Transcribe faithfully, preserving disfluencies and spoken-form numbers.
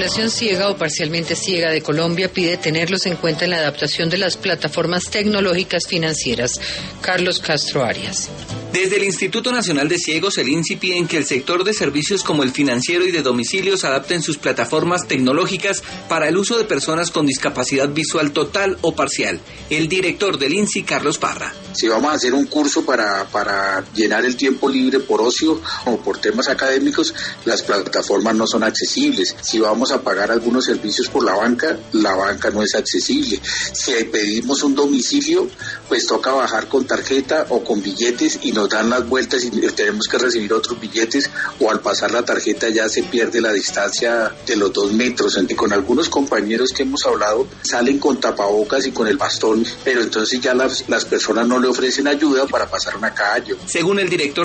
Federación Ciega o Parcialmente Ciega de Colombia pide tenerlos en cuenta en la adaptación de las plataformas tecnológicas financieras. Carlos Castro Arias. Desde el Instituto Nacional de Ciegos, el INSI, piden que el sector de servicios como el financiero y de domicilios adapten sus plataformas tecnológicas para el uso de personas con discapacidad visual total o parcial. El director del INSI, Carlos Parra. Si vamos a hacer un curso para, para llenar el tiempo libre por ocio o por temas académicos, las plataformas no son accesibles. Si vamos a pagar algunos servicios por la banca, la banca no es accesible. Si pedimos un domicilio, pues toca bajar con tarjeta o con billetes y nos dan las vueltas y tenemos que recibir otros billetes, o al pasar la tarjeta ya se pierde la distancia de los dos metros. Entonces, con algunos compañeros que hemos hablado, salen con tapabocas y con el bastón, pero entonces ya las, las personas no le ofrecen ayuda para pasar una calle. Según el director